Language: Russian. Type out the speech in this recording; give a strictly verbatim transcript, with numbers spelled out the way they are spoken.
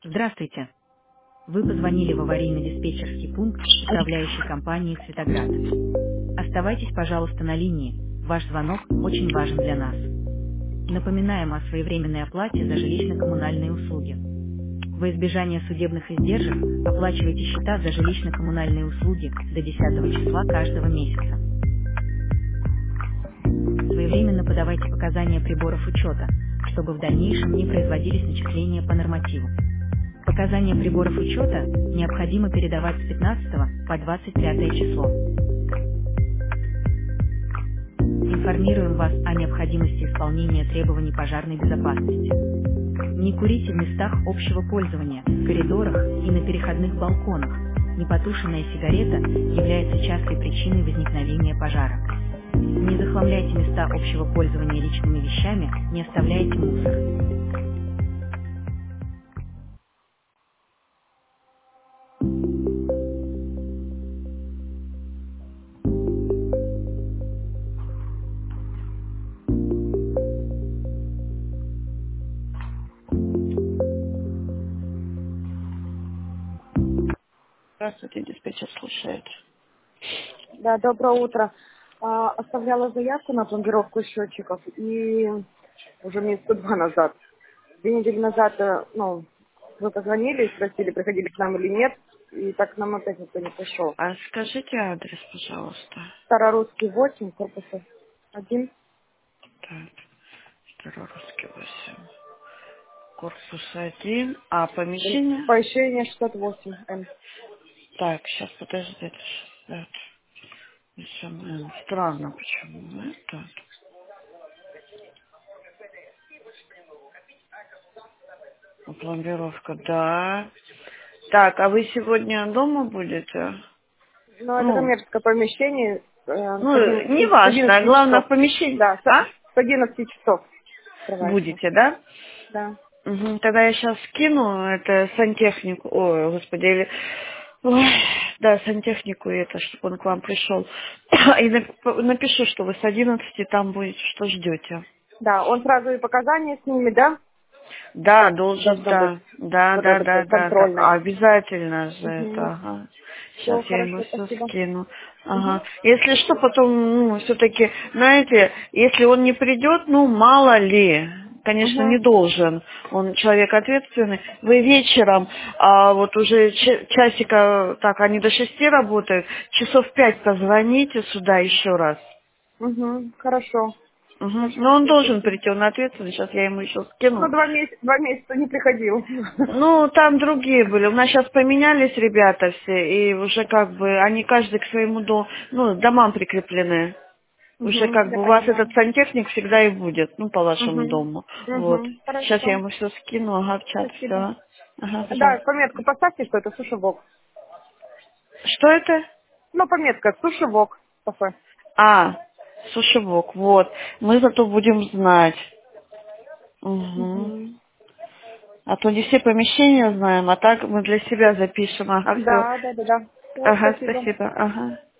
Здравствуйте. Вы позвонили в аварийно-диспетчерский пункт управляющей компании «Цветоград». Оставайтесь, пожалуйста, на линии. Ваш звонок очень важен для нас. Напоминаем о своевременной оплате за жилищно-коммунальные услуги. Во избежание судебных издержек оплачивайте счета за жилищно-коммунальные услуги до десятого числа каждого месяца. Своевременно подавайте показания приборов учета, чтобы в дальнейшем не производились начисления по нормативу. Показания приборов учета необходимо передавать с пятнадцатого по двадцать пятое число. Информируем вас о необходимости исполнения требований пожарной безопасности. Не курите в местах общего пользования, в коридорах и на переходных балконах. Непотушенная сигарета является частой причиной возникновения пожара. Не захламляйте места общего пользования личными вещами, не оставляйте мусор. Здравствуйте, диспетчер слушает. Да, доброе утро. А, оставляла заявку на пломбировку счетчиков, и уже месяца два назад. Две недели назад, э, ну, вы позвонили и спросили, приходили к нам или нет, и так к нам опять никто не пришел. А скажите адрес, пожалуйста. Старорусский восемь, корпус один. Так, Старорусский восемь. Корпус один. А помещение? Поощрение шестьсот восемь М. Так, сейчас подождите. шестьдесят восемь. Странно, почему это? Пломбировка, да. Так, а вы сегодня дома будете? Ну, это Ну, коммерческое помещение э, с ну, одиннадцати не с важно, одиннадцати главное в часов. помещении. Да, с А? с одиннадцати часов открывается. Будете, да? Да. Угу. Тогда я сейчас скину это сантехнику, ой, господи, или... Ой, да, сантехнику это, чтобы он к вам пришел. И нап- напишу, что вы с одиннадцати там будете, что ждете. Да, он сразу и показания снимет, да? Да, должен, Должно быть да, да, вот да, этот да, вот да, да. контрольный. Обязательно же это, Угу. ага. Сейчас Все, я ему хорошо, все спасибо. скину. Угу. Ага. Если что, потом, ну, все-таки, знаете, если он не придет, ну, мало ли, конечно, не Угу. должен, он человек ответственный. Вы вечером, а вот уже ч- часика, так, они до шести работают, часов пять позвоните сюда еще раз. Угу. Хорошо. Угу. Хорошо, Но он должен спасибо. прийти, он ответственный, сейчас я ему еще Ну, скину. два месяца, два месяца не приходил. Ну, там другие были. У нас сейчас поменялись ребята все, и уже как бы они каждый к своему дому, ну, домам прикреплены. Уже Угу. как Я бы у вас этот поняла. сантехник всегда и будет, ну, по вашему Угу. дому. Вот. Угу. Сейчас я Хорошо. ему все скину, ага, в чат, Спасибо. все. Ага, Да, пожалуйста. пометку поставьте, что это сушевок. Что это? Ну, пометка сушевок. Кафе. А, сушевок, вот. Мы зато будем знать. Угу. Угу. А то не все помещения знаем, а так мы для себя запишем. Ага, все. Да, да, да, да. Все, Ага, спасибо. спасибо. Ага.